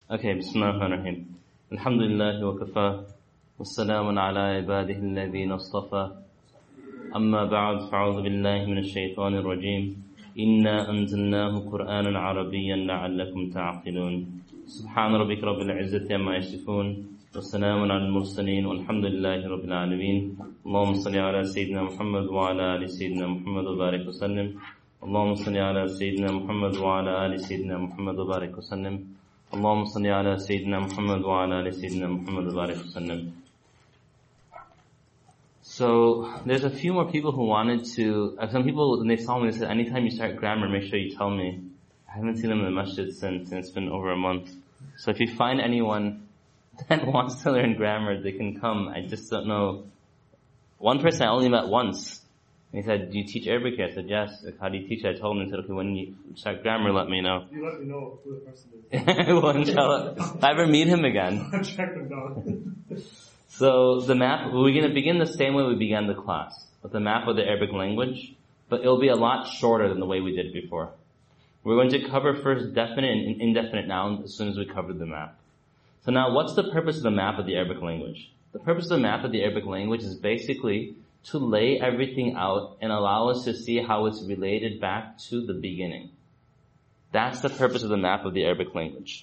Okay, Bismillahirrahmanirrahim. Alhamdulillah wa kafa. Wassalamun ala ibadihi alladhina astafa. Amma ba'd, fa'udhu billahi minash shaitanir rajim. Inna anzalnahu Qur'anan Arabiyyan la'allakum ta'qilun. Subhana rabbika rabbil izzati amma yasifun. Wassalamun ala al-mursaleen. Walhamdulillahi rabbil alameen. Allahumma salli ala Sayyidina Muhammad wa ala ali Sayyidina Muhammad wa barik wa sallim. Allahumma salli ala Sayyidina Muhammad wa ala ali Sayyidina Muhammad wa barik wa sallim. Allahumma salli ala Sayyidina Muhammad wa ala ali Sayyidina Muhammad wa barik wa sallim. So, there's a few more people who wanted to, some people, when they saw me, they said, anytime you start grammar, make sure you tell me. I haven't seen them in the masjid since, and it's been over a month. So if you find anyone that wants to learn grammar, they can come. I just don't know. One person I only met once. And he said, do you teach Arabic here? I said, yes. Like, how do you teach it? I told him, he said, okay, when you start grammar, let me know. You let me know who the person is. Well, inshallah. If I ever meet him again. Track them down. So the map, we're going to begin the same way we began the class, with the map of the Arabic language, but it'll be a lot shorter than the way we did before. We're going to cover first definite and indefinite nouns as soon as we cover the map. So now, what's the purpose of the map of the Arabic language? The purpose of the map of the Arabic language is basically to lay everything out and allow us to see how it's related back to the beginning. That's the purpose of the map of the Arabic language.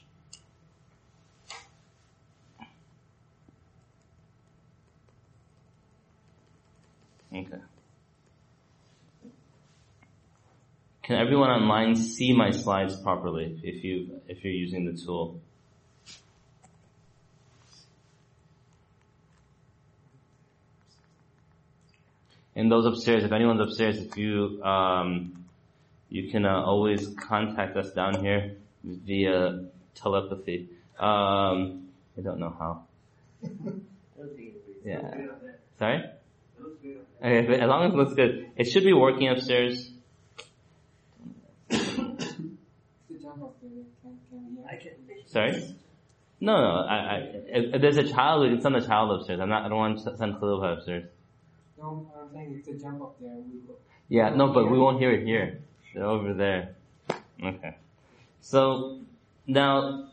Okay. Can everyone online see my slides properly if you're using the tool? And those upstairs, if anyone's upstairs, if you can always contact us down here via telepathy. I don't know how. Yeah. Sorry? Okay, but as long as it looks good. It should be working upstairs. Sorry? No. If there's a child, we can send the child upstairs. I don't want to send Khalil upstairs. No, I'm saying if they jump up there, we will. Yeah, no, but we won't hear it here. They're over there. Okay. So, now,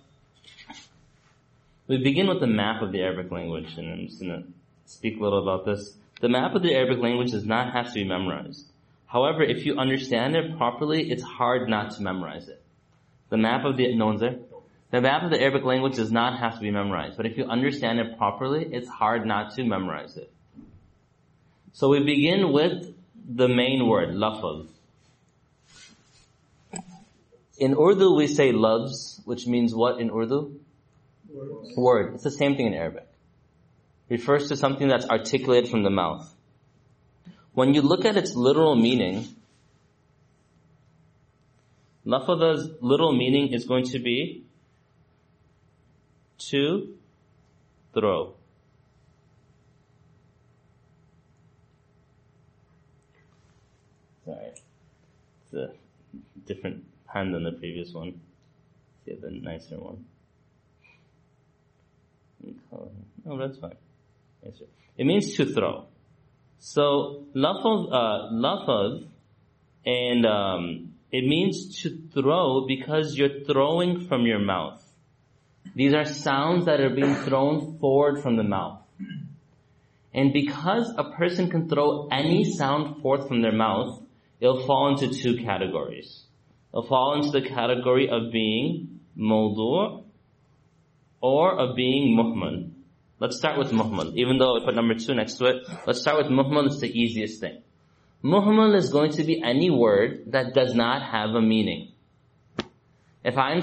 we begin with the map of the Arabic language, and I'm just going to speak a little about this. The map of the Arabic language does not have to be memorized. However, if you understand it properly, it's hard not to memorize it. The map of the, no one's there? The map of the Arabic language does not have to be memorized, but if you understand it properly, it's hard not to memorize it. So we begin with the main word, lafaz. In Urdu we say lafz, which means what in Urdu? Word. It's the same thing in Arabic. Refers to something that's articulated from the mouth. When you look at its literal meaning, lafaz's literal meaning is going to be to throw. Sorry. It's a different pen than the previous one. See, the nicer one. Oh, that's fine. It means to throw. So, lafaz, and it means to throw because you're throwing from your mouth. These are sounds that are being thrown forward from the mouth. And because a person can throw any sound forth from their mouth, it'll fall into two categories. It'll fall into the category of being mawdu' or of being muhmal. Let's start with muhmal. Even though I put number 2 next to it, let's start with muhmal. It's the easiest thing. Muhmal is going to be any word that does not have a meaning. If I'm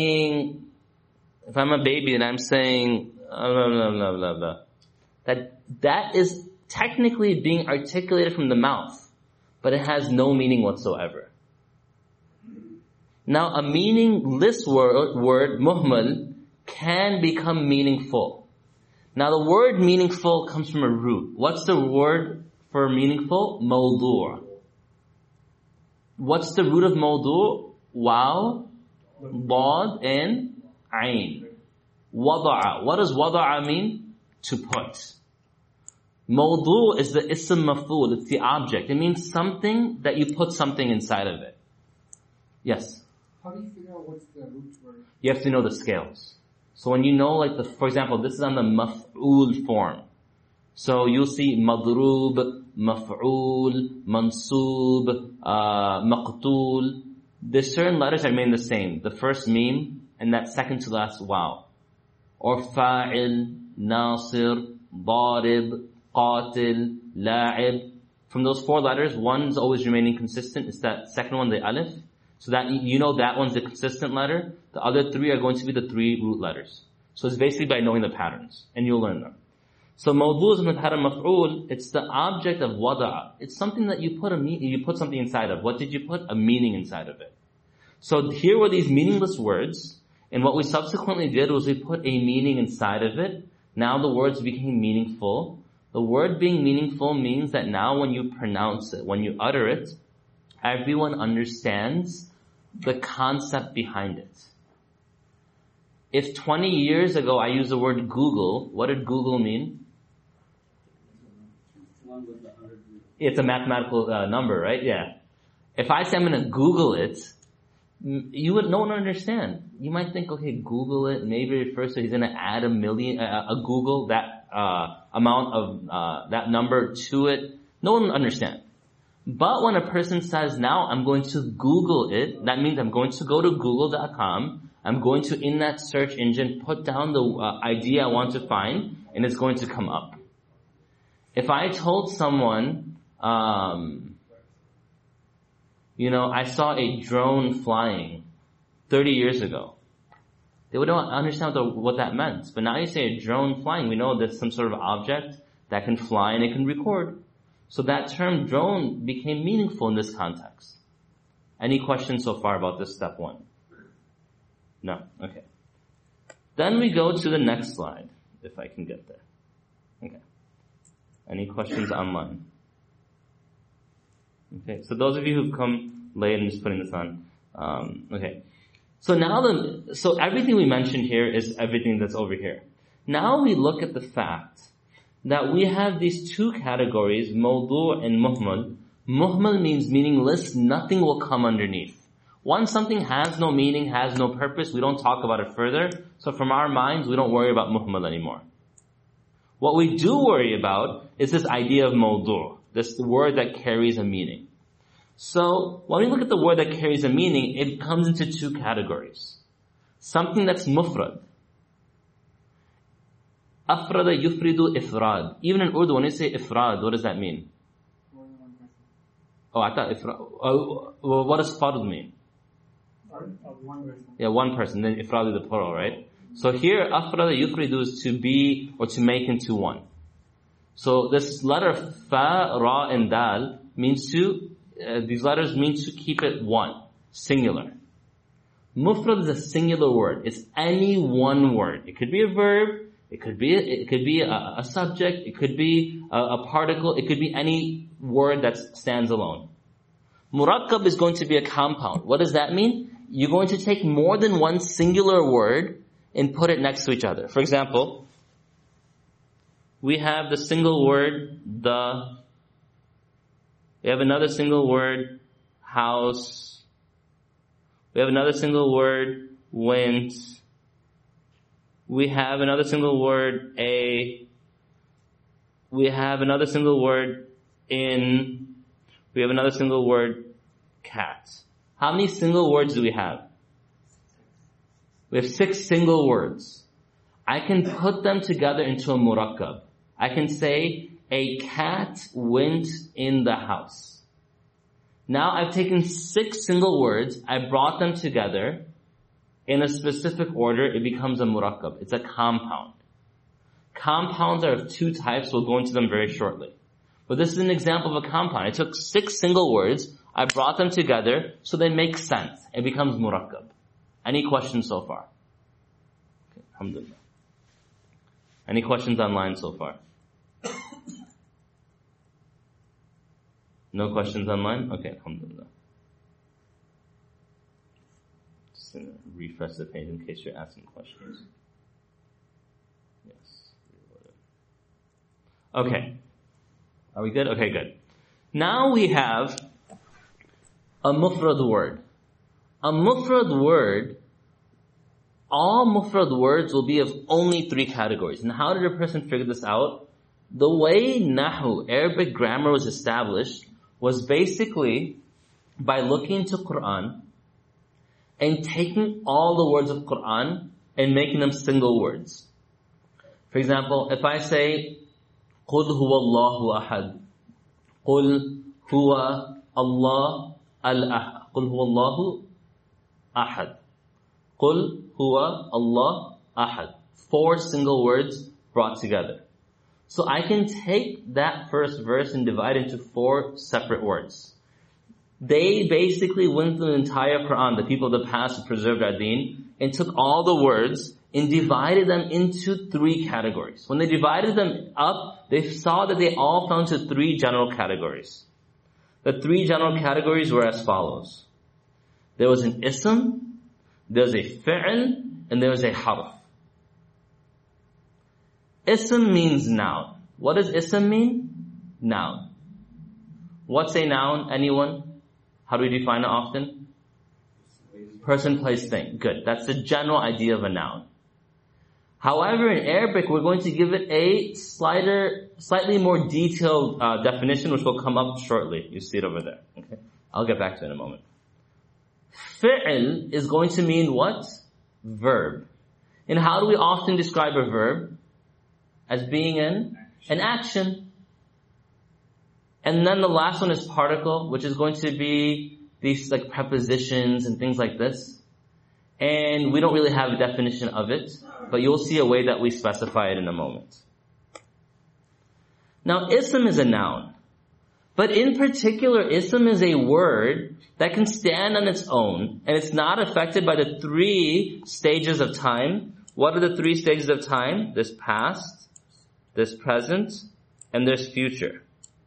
a baby and I'm saying, blah, blah, blah, blah, blah, that is technically being articulated from the mouth, but it has no meaning whatsoever. Now, a meaningless word, muhmal, can become meaningful. Now, the word meaningful comes from a root. What's the word for meaningful? Mawdu'. What's the root of mawdu'? Waw, dad, and ayn. Wada'a. What does wada'a mean? To put. Mawdu' is the ism maf'ul. It's the object. It means something that you put something inside of it. Yes? How do you figure out what's the root word? You have to know the scales. So when you know, like, for example, this is on the maf'ul form. So you'll see madrub, maf'ul, mansub, maqtul. There's certain letters that remain the same. The first meme and that second to last wow. Or fa'il, nasir, darib, qatil, la'ib. From those four letters, one's always remaining consistent. It's that second one, the alif. So that, you know that one's the consistent letter. The other three are going to be the three root letters. So it's basically by knowing the patterns. And you'll learn them. So mawdu is in the pattern maf'ul. It's the object of wada'a. It's something that you put something inside of. What did you put? A meaning inside of it. So here were these meaningless words. And what we subsequently did was we put a meaning inside of it. Now the words became meaningful. The word being meaningful means that now when you pronounce it, when you utter it, everyone understands the concept behind it. If 20 years ago I used the word Google, what did Google mean? It's a mathematical number, right? Yeah. If I say I'm going to Google it, no one would understand. You might think, okay, Google it. Maybe it refers to he's going to add a Google, that amount of that number to it. No one will understand. But when a person says, now I'm going to Google it, that means I'm going to go to google.com. I'm going to, in that search engine, put down the idea I want to find, and it's going to come up. If I told someone, I saw a drone flying 30 years ago, they wouldn't understand what that meant. But now you say a drone flying, we know there's some sort of object that can fly and it can record. So that term drone became meaningful in this context. Any questions so far about this step one? No? Okay. Then we go to the next slide, if I can get there. Okay. Any questions online? Okay, so those of you who've come late, I'm just putting this on. Okay. So now so everything we mentioned here is everything that's over here. Now we look at the fact that we have these two categories, mawdu' and muhmal. Muhmal means meaningless, nothing will come underneath. Once something has no meaning, has no purpose, we don't talk about it further. So from our minds, we don't worry about muhmal anymore. What we do worry about is this idea of mawdu', this word that carries a meaning. So when we look at the word that carries a meaning, it comes into two categories. Something that's mufrad. Afrada yufridu ifrad. Even in Urdu, when you say ifrad, what does that mean? Oh, I thought ifrad. What does fard mean? One person. Yeah, one person. Then ifrad is the plural, right? So here, afrada yufridu is to be or to make into one. So this letter fa, ra, and dal means these letters mean to keep it one, singular. Mufrad is a singular word. It's any one word. It could be a verb. It could be a subject. It could be a particle. It could be any word that stands alone. Murakkab is going to be a compound. What does that mean? You're going to take more than one singular word and put it next to each other. For example, we have the single word, the. We have another single word, house. We have another single word, went. We have another single word, a. We have another single word, in. We have another single word, cat. How many single words do we have? We have 6 single words. I can put them together into a murakkab. I can say, a cat went in the house. Now I've taken 6 single words, I brought them together in a specific order, it becomes a murakkab. It's a compound. Compounds are of 2 types, we'll go into them very shortly. But this is an example of a compound. I took 6 single words, I brought them together, so they make sense. It becomes murakkab. Any questions so far? Okay, alhamdulillah. Any questions online so far? No questions online? Okay, alhamdulillah. Just refresh the page in case you're asking questions. Yes. Okay. Are we good? Okay, good. Now we have a mufrad word. A mufrad word, all mufrad words will be of only 3 categories. And how did a person figure this out? The way Nahu, Arabic grammar, was established was basically by looking to Quran and taking all the words of Quran and making them single words. For example, if I say, قُلْ هُوَ اللَّهُ أَحَدٌ, قُلْ هُوَ اللَّهُ الْأَحَدُ, قُلْ هُوَ اللَّهُ أَحَدٌ, قُلْ هُوَ اللَّهُ أَحَدٌ. 4 single words brought together. So I can take that first verse and divide it into 4 separate words. They basically went through the entire Quran, the people of the past who preserved our deen, and took all the words and divided them into 3 categories. When they divided them up, they saw that they all fell into 3 general categories. The 3 general categories were as follows. There was an ism, there was a fi'l, and there was a harf. Ism means noun. What does ism mean? Noun. What's a noun? Anyone? How do we define it often? Person, place, thing. Good. That's the general idea of a noun. However, in Arabic, we're going to give it a slightly more detailed definition, which will come up shortly. You see it over there. Okay. I'll get back to it in a moment. Fi'l is going to mean what? Verb. And how do we often describe a verb? As being an action. And then the last one is particle, which is going to be these like prepositions and things like this. And we don't really have a definition of it, but you'll see a way that we specify it in a moment. Now, ism is a noun. But in particular, ism is a word that can stand on its own, and it's not affected by the 3 stages of time. What are the 3 stages of time? There's past, there's present, and there's future.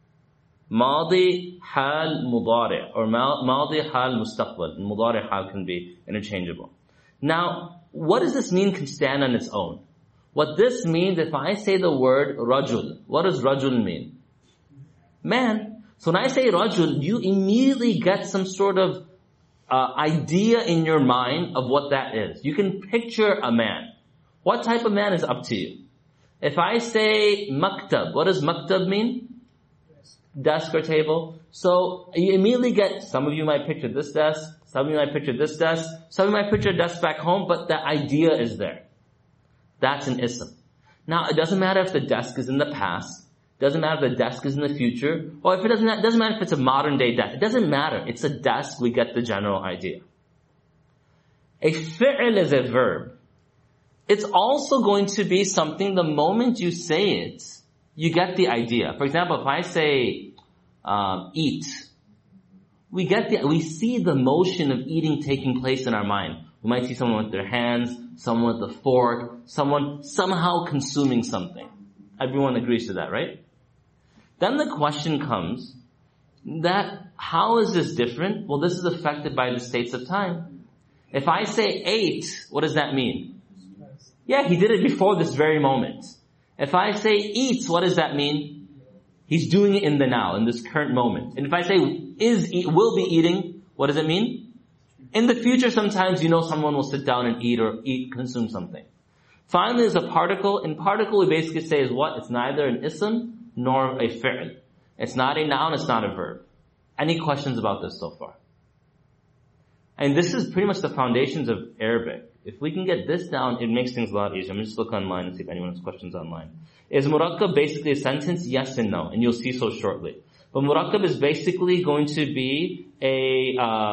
Madi, hal, mudari, or madi, hal, mustaqbal. Mudari, hal can be interchangeable. Now, what does this mean can stand on its own? What this means, if I say the word rajul, what does rajul mean? Man. So when I say rajul, you immediately get some sort of idea in your mind of what that is. You can picture a man. What type of man is up to you? If I say maktab, what does maktab mean? Desk or table. So you immediately get, some of you might picture this desk, some of you might picture this desk, some of you might picture a desk back home, but the idea is there. That's an ism. Now, it doesn't matter if the desk is in the past, doesn't matter if the desk is in the future, or if it doesn't matter if it's a modern day desk. It doesn't matter. It's a desk, we get the general idea. A fi'l is a verb. It's also going to be something, the moment you say it, you get the idea. For example, if I say, eat, we see the motion of eating taking place in our mind. We might see someone with their hands, someone with a fork, someone somehow consuming something. Everyone agrees to that, right? Then the question comes that how is this different? Well, this is affected by the states of time. If I say ate, what does that mean? Yeah, he did it before this very moment. If I say eats, what does that mean? He's doing it in the now, in this current moment. And if I say will be eating, what does it mean? In the future, sometimes you know someone will sit down and eat, consume something. Finally, there's a particle. In particle, we basically say is what? It's neither an ism nor a fi'l. It's not a noun, it's not a verb. Any questions about this so far? And this is pretty much the foundations of Arabic. If we can get this down, it makes things a lot easier. I'm going to just look online and see if anyone has questions online. Is murakkab basically a sentence? Yes and no. And you'll see so shortly. But murakkab is basically going to be a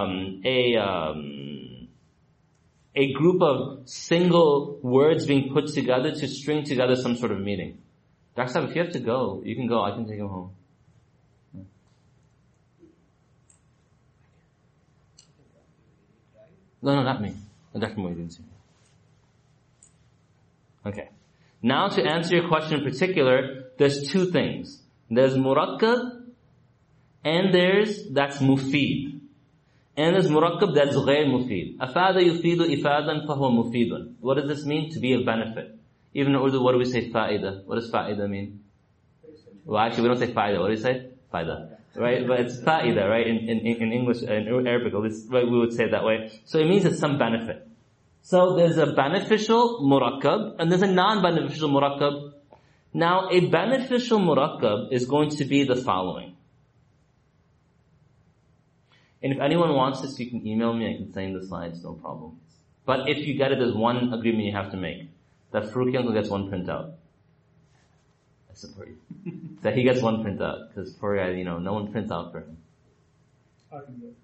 group of single words being put together to string together some sort of meaning. Dr. Saab, if you have to go, you can go. I can take him home. No, not me. Dr. Muhyiddin. Okay. Now to answer your question in particular, there's 2 things. There's murakkab, and that's mufid. And there's murakkab that's ghayr mufid. Afada yufidu ifadan fahuwa mufidun. What does this mean? To be of benefit. Even in Urdu, what do we say? Fa'ida. What does fa'ida mean? Well, actually, we don't say fa'ida. What do we say? Fa'ida. Right? But it's fa'ida, right? In English, in Arabic, at least, right, we would say it that way. So it means it's some benefit. So there's a beneficial murakkab and there's a non-beneficial murakkab. Now a beneficial murakkab is going to be the following. And if anyone wants this, you can email me, I can send the slides, no problem. But if you get it, there's one agreement you have to make. That Faruqi uncle gets one printout. I support you. That he gets one printout, because for no one prints out for him. I can get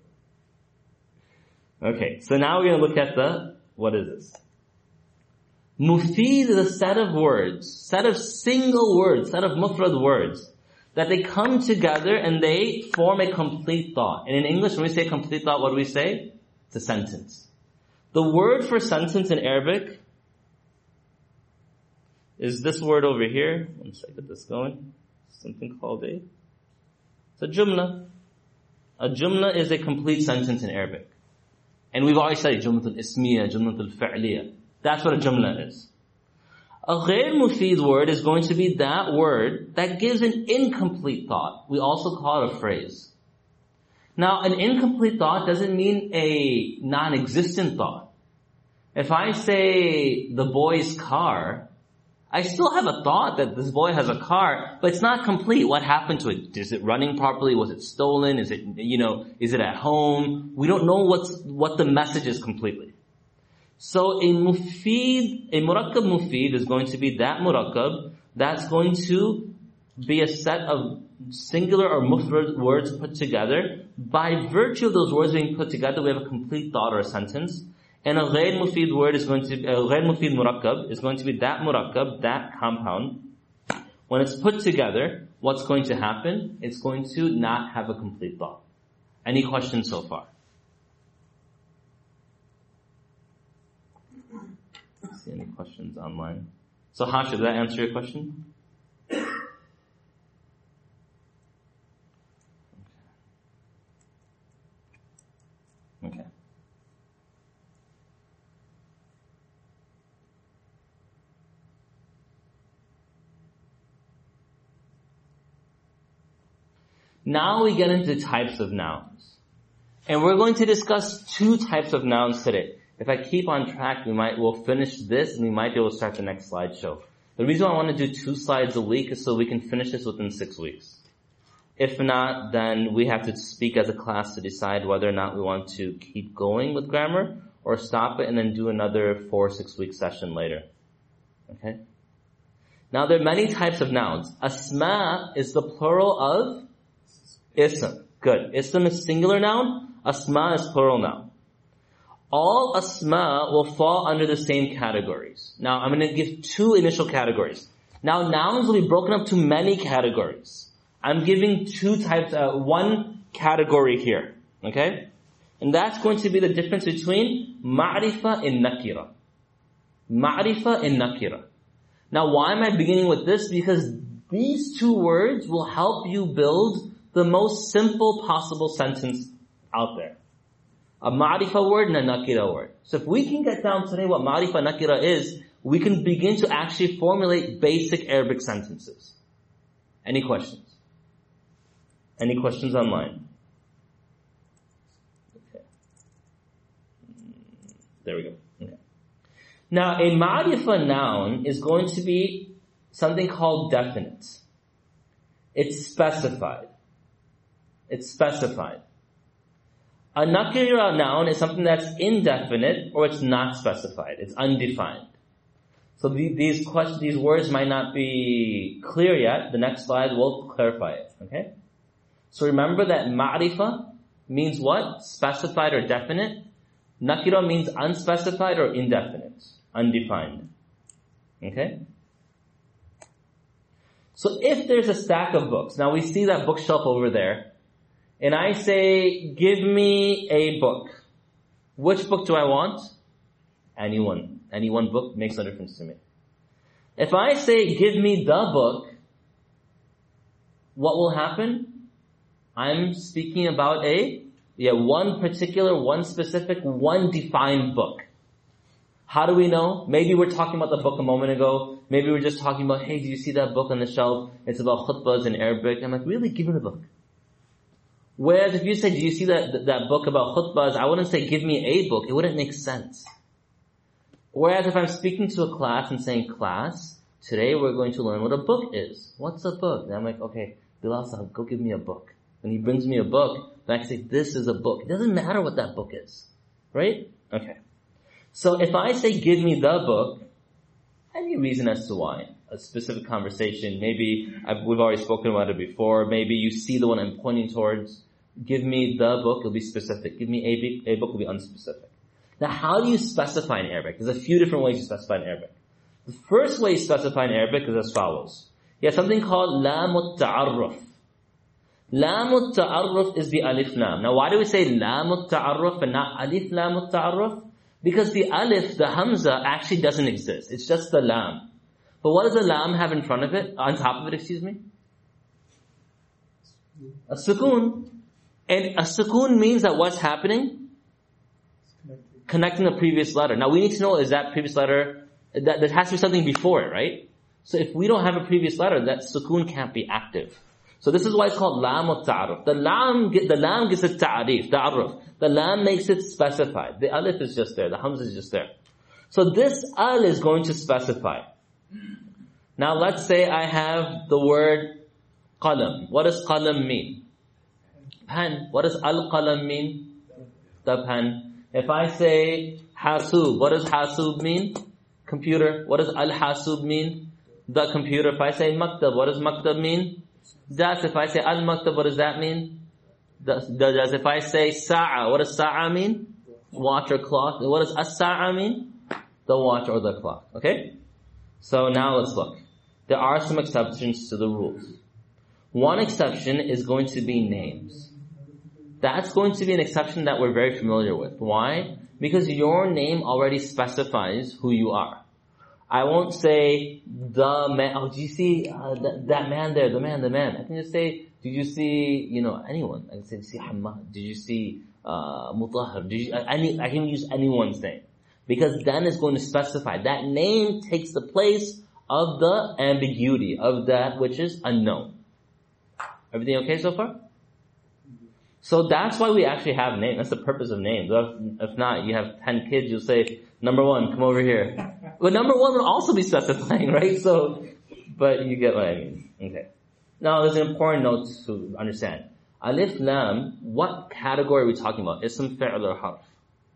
it. Okay, so now we're going to look at what is this? Mufid is a set of words, set of single words, set of mufrad words, that they come together and they form a complete thought. And in English, when we say complete thought, what do we say? It's a sentence. The word for sentence in Arabic is this word over here. One second, get this going. Something called it's a jumla. A jumla is a complete sentence in Arabic. And we've always said jumlatul ismiya, jumlatul fa'liya. That's what a jumla is. A ghair mufid word is going to be that word that gives an incomplete thought. We also call it a phrase. Now, an incomplete thought doesn't mean a non-existent thought. If I say the boy's car, I still have a thought that this boy has a car, but it's not complete. What happened to it? Is it running properly? Was it stolen? Is it, is it at home? We don't know what the message is completely. So a murakkab mufid is going to be that murakkab that's going to be a set of singular or mufrad words put together. By virtue of those words being put together, we have a complete thought or a sentence. And a ghair mufid word is going to be, a ghair mufid murakkab is going to be that murakkab, that compound. When it's put together, what's going to happen? It's going to not have a complete thought. Any questions so far? See any questions online? So Hasha, did that answer your question? Okay. Now we get into types of nouns. And we're going to discuss two types of nouns today. If I keep on track, we'll finish this and we might be able to start the next slideshow. The reason why I want to do 2 slides a week is so we can finish this within 6 weeks. If not, then we have to speak as a class to decide whether or not we want to keep going with grammar or stop it and then do another 4 or 6 week session later. Okay? Now there are many types of nouns. Asma is the plural of ism. Good. Ism is singular noun. Asma is plural noun. All asma will fall under the same categories. Now, I'm going to give 2 initial categories. Now, nouns will be broken up to many categories. I'm giving 2 types, 1 category here. Okay? And that's going to be the difference between ma'rifa and nakira. Ma'rifa and nakira. Now, why am I beginning with this? Because these 2 words will help you build the most simple possible sentence out there. A ma'rifa word and a nakira word. So if we can get down today what ma'rifa nakira is, we can begin to actually formulate basic Arabic sentences. Any questions? Any questions online? Okay. There we go. Okay. Now a ma'rifa noun is going to be something called definite. It's specified. It's specified. A nakira noun is something that's indefinite or it's not specified. It's undefined. So these words might not be clear yet. The next slide will clarify it. Okay? So remember that ma'rifa means what? Specified or definite. Nakira means unspecified or indefinite. Undefined. Okay? So if there's a stack of books, now we see that bookshelf over there, and I say, give me a book. Which book do I want? Anyone. Any one book makes no difference to me. If I say, give me the book, what will happen? I'm speaking about one particular, one specific, one defined book. How do we know? Maybe we're talking about the book a moment ago. Maybe we're just talking about, hey, do you see that book on the shelf? It's about khutbahs in Arabic. I'm like, really? Give me the book. Whereas if you said, do you see that book about khutbahs? I wouldn't say, give me a book. It wouldn't make sense. Whereas if I'm speaking to a class and saying, class, today we're going to learn what a book is. What's a book? And I'm like, okay, Bilal Sahab, go give me a book. And he brings me a book, then I can say, this is a book. It doesn't matter what that book is. Right? Okay. So if I say, give me the book, any reason as to why? A specific conversation, maybe we've already spoken about it before, maybe you see the one I'm pointing towards. Give me the book, it'll be specific. Give me a book will be unspecific. Now how do you specify in Arabic? There's a few different ways you specify in Arabic. The first way you specify in Arabic is as follows. You have something called lamut ta'arruf. Lamut ta'arruf is the alif lam. Now why do we say lamut ta'arruf and not alif lamut ta'arruf? Because the alif, the hamza, actually doesn't exist. It's just the lam. But what does the lam have in front of it? On top of it, excuse me? A sukoon. And a sukoon means that what's happening? Connecting the previous letter. Now we need to know, is that previous letter, that there has to be something before it, right? So if we don't have a previous letter, that sukoon can't be active. So this is why it's called lam al-ta'aruf. The lam gives it ta'aruf. The lam makes it specified. The alif is just there. The hamza is just there. So this al is going to specify. Now let's say I have the word qalam. What does qalam mean? Pen. What does al-qalam mean? The pen. If I say hasub, what does hasub mean? Computer. What does al-hasub mean? The computer. If I say maktab, what does maktab mean? Desk. If I say al-maktab, what does that mean? The if I say sa'a, what does sa'a mean? Watch or clock. What does as-sa'a mean? The watch or the clock. Okay? So now let's look. There are some exceptions to the rules. One exception is going to be names. That's going to be an exception that we're very familiar with. Why? Because your name already specifies who you are. I won't say, the man, oh, did you see that man there, the man. I can just say, did you see, anyone? I can say, did you see Hamad? Did you see, Mutahhar? I can use anyone's name. Because then it's going to specify. That name takes the place of the ambiguity, of that which is unknown. Everything okay so far? So that's why we actually have names. That's the purpose of names. If not, you have 10 kids, you'll say, number one, come over here. But number one would also be specifying, right? So, but you get what I mean. Okay. Now, there's an important note to understand. Alif, lam, what category are we talking about? Ism, fi'l, or harf?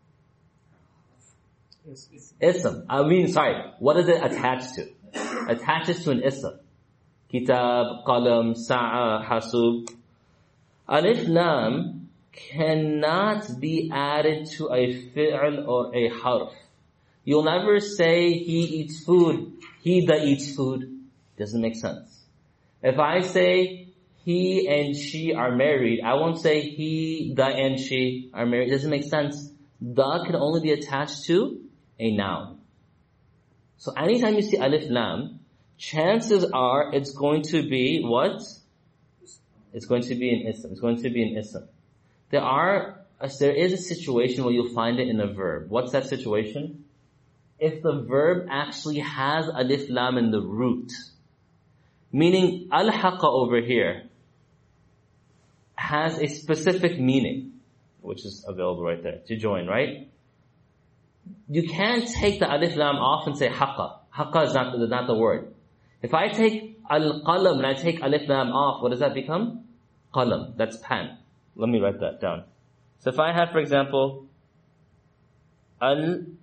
Ism. What is it attached to? Attaches to an ism. Kitab, qalam, sa'a, hasub. Alif, lam cannot be added to a fi'l or a harf. You'll never say he eats food, he that eats food. Doesn't make sense. If I say he and she are married, I won't say he, the, and she are married. It doesn't make sense. The can only be attached to a noun. So anytime you see alif lam, chances are it's going to be what? It's going to be an ism. There is a situation where you'll find it in a verb. What's that situation? If the verb actually has alif lam in the root, meaning al-haqa over here has a specific meaning, which is available right there, to join, right? You can't take the alif lam off and say haqa. Haqa is not the word. If I take al-qalam and I take alif lam off, what does that become? Qalam. That's pen. Let me write that down. So if I have, for example, al-kitab.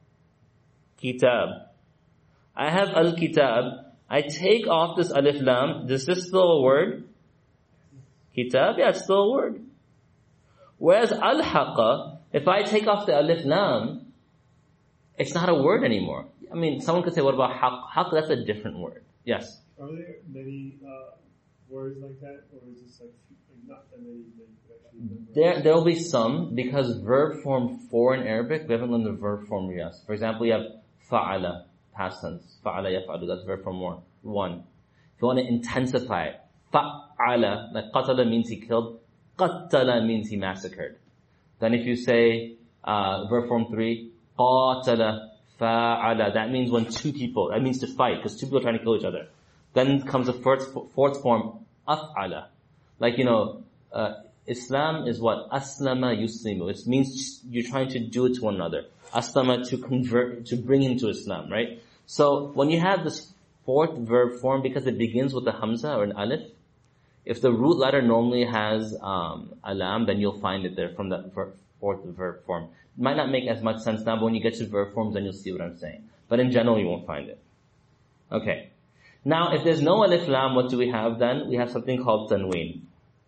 I have al-kitab. I take off this alif lam. Is this still a word? Kitab? Yeah, it's still a word. Whereas al-haqa, if I take off the alif lam, it's not a word anymore. I mean, someone could say, what about haq? Haq, that's a different word. Yes? Are there many words like that, or is this like not that many that you could actually... There'll be some, because verb form 4 in Arabic, we haven't learned the verb form yes. For example, you have fa'ala, past tense. Fa'ala yaf'alu, that's verb form 1. If you want to intensify it, fa'ala, like qatala means he killed, qattala means he massacred. Then if you say verb form 3, qatala, fa'ala, that means when two people, that means to fight, because two people are trying to kill each other. Then comes the fourth form, af'ala. Like, Islam is what? Aslama yuslimu. It means you're trying to do it to one another. Aslama, to convert, to bring into Islam, right? So when you have this fourth verb form, because it begins with a hamza or an alif, if the root letter normally has a lam, then you'll find it there from that fourth verb form. It might not make as much sense now, but when you get to verb forms, then you'll see what I'm saying. But in general, you won't find it. Okay. Now, if there's no alif lam, what do we have then? We have something called tanween.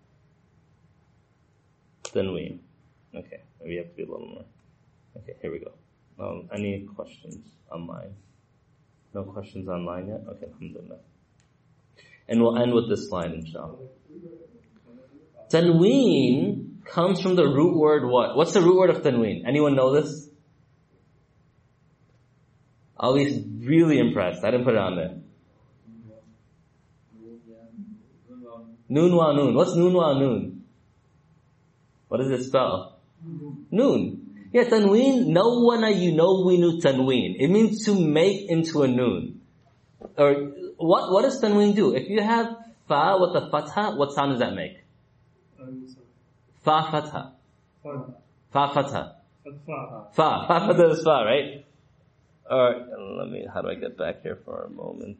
Tanween. Okay. We have to be a little more. Okay, here we go. Any questions online? No questions online yet? Okay, alhamdulillah. And we'll end with this slide, inshallah. Tanween comes from the root word what? What's the root word of tanween? Anyone know this? Ali's really impressed. I didn't put it on there. Noon wa noon. What's noon wa noon? What does it spell? Noon. Yeah, tanween, nawana yunawwinu tanween. It means to make into a noon. Or, what does tanween do? If you have fa with a fatha, what sound does that make? Fa fatha. Fa fatha. Fa fatha is fa, right? Or, how do I get back here for a moment?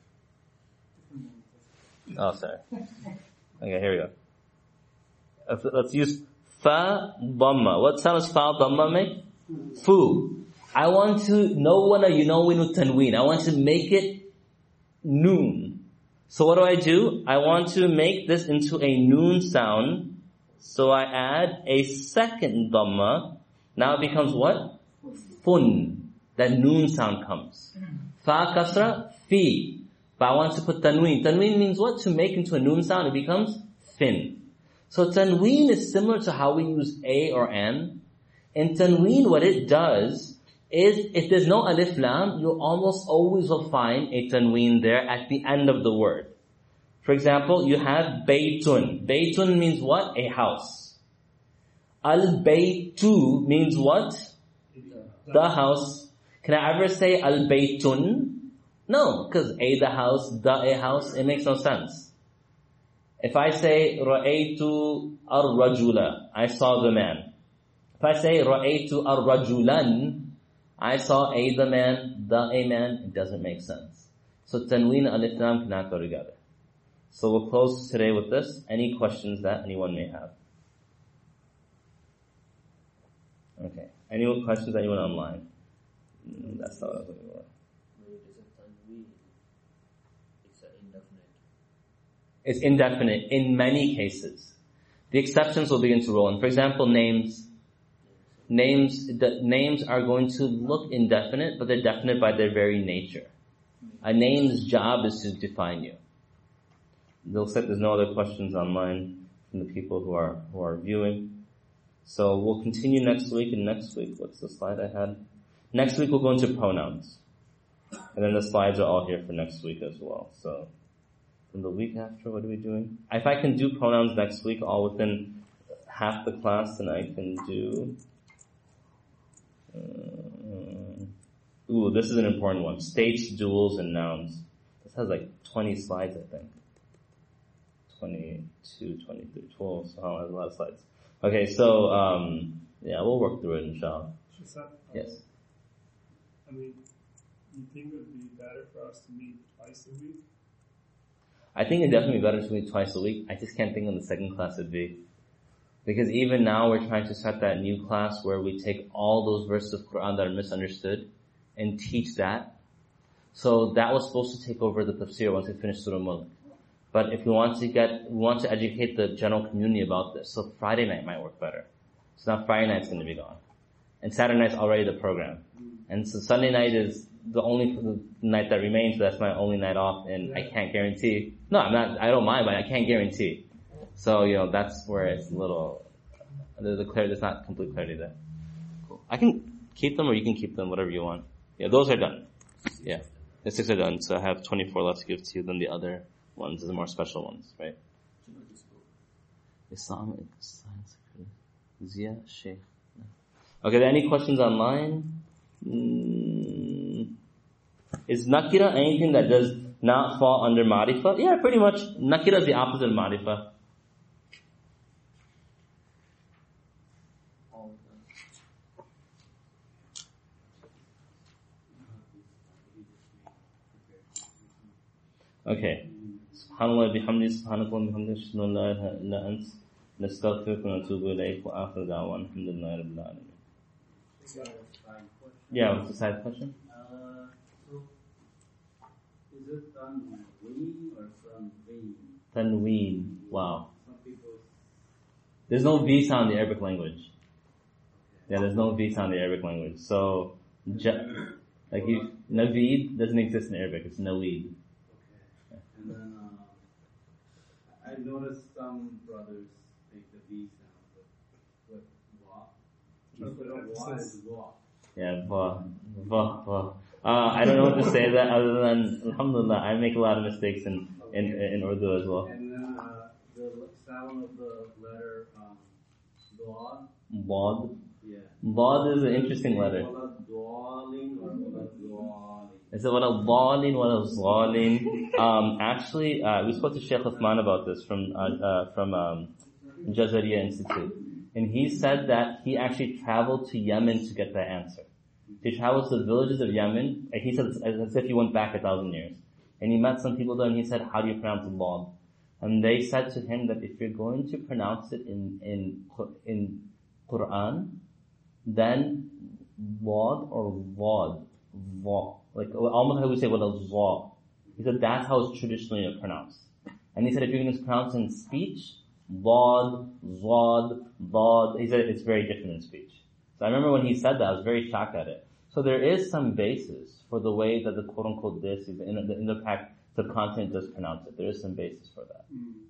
Oh, sorry. Okay, here we go. Let's use fa dhamma. What sound does fa dhamma make? Fu. I want to nawana yunawwinu tanween. I want to make it noon. So what do? I want to make this into a noon sound. So I add a second dhamma. Now it becomes what? Fun. That noon sound comes. Fa kasra, fi. But I want to put tanween. Tanween means what? To make into a noon sound, it becomes fin. So tanween is similar to how we use a or an. In tanween, what it does is, if there's no alif lam, you almost always will find a tanween there at the end of the word. For example, you have baytun. Baytun means what? A house. Al-baytu means what? The house. Can I ever say al-baytun? No, because a the house, the a house, it makes no sense. If I say ra'aytu ar-rajula, I saw the man. If I say ra'aytu ar-rajulan, I saw a the man, the a man, it doesn't make sense. So tanween and alif lam cannot go together. So we'll close today with this. Any questions that anyone may have? Okay. Any questions anyone online? That's not what I was looking for. It's indefinite in many cases. The exceptions will begin to roll in. For example, names. The names are going to look indefinite, but they're definite by their very nature. A name's job is to define you. It looks like there's no other questions online from the people who are viewing. So we'll continue next week, and next week, what's the slide I had? Next week we'll go into pronouns. And then the slides are all here for next week as well. So from the week after, what are we doing? If I can do pronouns next week all within half the class, then I can do... this is an important one. States, duals, and nouns. This has like 20 slides, I think. 22, 23, 12, so I have a lot of slides. Okay, so, we'll work through it, inshallah. Yes. I mean, you think it would be better for us to meet twice a week? I think it'd definitely be better to meet twice a week. I just can't think when the second class would be. Because even now we're trying to start that new class where we take all those verses of Quran that are misunderstood and teach that. So that was supposed to take over the tafsir once we finish Surah Mulk. But if we want to educate the general community about this, so Friday night might work better. So now Friday night's going to be gone. And Saturday night's already the program. And so Sunday night is the only night that remains, so that's my only night off, and I can't guarantee. No, I don't mind, but I can't guarantee. So, that's where it's a little, there's not complete clarity there. Cool. I can keep them or you can keep them, whatever you want. Yeah, those are done. Yeah. The 6 are done, so I have 24 left to give to you, then the other ones are the more special ones, right? Islamic Science Zia Sheikh. Okay, any questions online? Is nakira anything that does not fall under ma'rifah? Yeah, pretty much. Nakira is the opposite of ma'rifah. Okay. Subhanallah bihamdi, subhanakallah bihamdi, ashhadu an la ilaha illa ant, nastaghfiruka wa natubu ilayk, wa akhiru da'wana, alhamdulillahi rabbil alamin. Yeah, what's the side question? So, is it tanween or tanween? Tanween. Wow. Some people. There's no V sound in the Arabic language. Yeah, there's no V sound in the Arabic language. So, Naveed doesn't exist in Arabic. It's Naweed. Okay. And then, I noticed some brothers make the V sound, but wa is wa. Yeah, va. I don't know what to say that other than, alhamdulillah, I make a lot of mistakes in Urdu as well. And then, the sound of the letter, dad. Bod. Yeah. Bod is an interesting letter. Is it wala dhalin, wala dhalin? Actually, we spoke to Sheikh Uthman about this from Jazariya Institute. And he said that he actually traveled to Yemen to get that answer. He traveled to the villages of Yemen, and he said it's as if he went back 1,000 years. And he met some people there and he said, how do you pronounce Bod? And they said to him that if you're going to pronounce it in Quran, then Wad or Wad. Like, almost how we say what a Zaw. He said that's how it's traditionally pronounced. And he said if you're going to pronounce in speech, Wad, Zod, Bod, he said it's very different in speech. So I remember when he said that, I was very shocked at it. So there is some basis for the way that the quote unquote this, in the subcontinent does pronounce it. There is some basis for that.